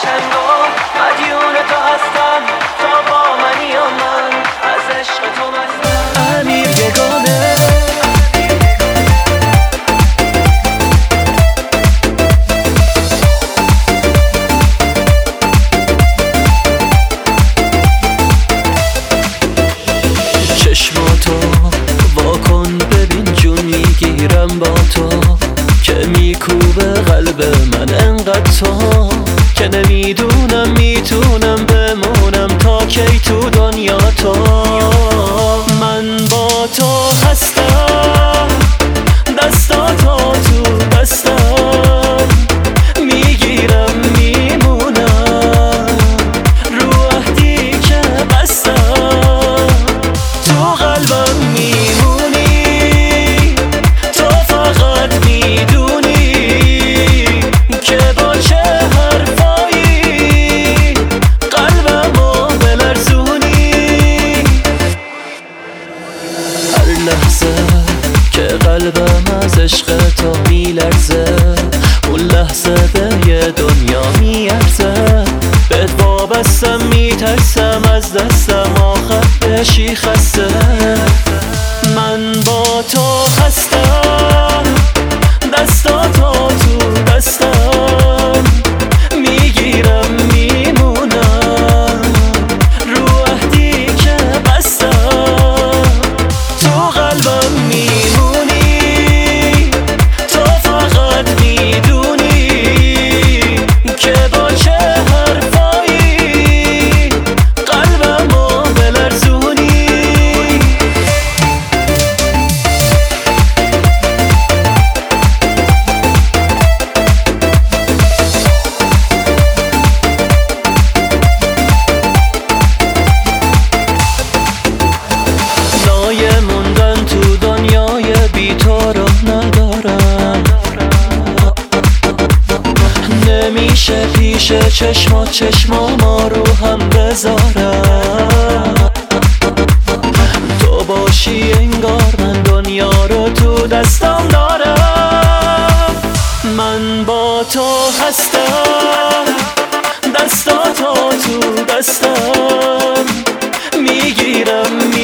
قشنگا مدیون تو هستن، تا با منی یا من از عشق تو مستم. امیر یگانه چشماتو واکن ببین جون میگیرم با تو، که میکوبه قلب من انقدر تو، که نمیدونم میتونم بمونم تا کی تو دنیا تو. من با تو هستم، دستاتو تو دستم میگیرم میمونم، رو عهدی که بستم تو قلبم میمونی، تو فقط میدونی که با چه حرفایی قلبمو بلرزونی. هر لحظه که قلبم از عشق تو میلرزه، اون لحظه به یه دنیا میارزه. بهت وابستم میترسم از دستم آخر بشی خسته. من با تو هستم، دستاتو تو دستم میگیرم میمونم، رو عهدی که بستم تو قلبم میمونی، تو فقط میدونی که با چه حرفایی قلبمو بلرزونی. نایه موندن تو دنیای بی تو رو ندارم، نمیشه پیش چشما رو هم بذارم. تو باشی انگار من دنیا رو تو دستم دارم. من با تو هستم، دستاتو تو دستم میگیرم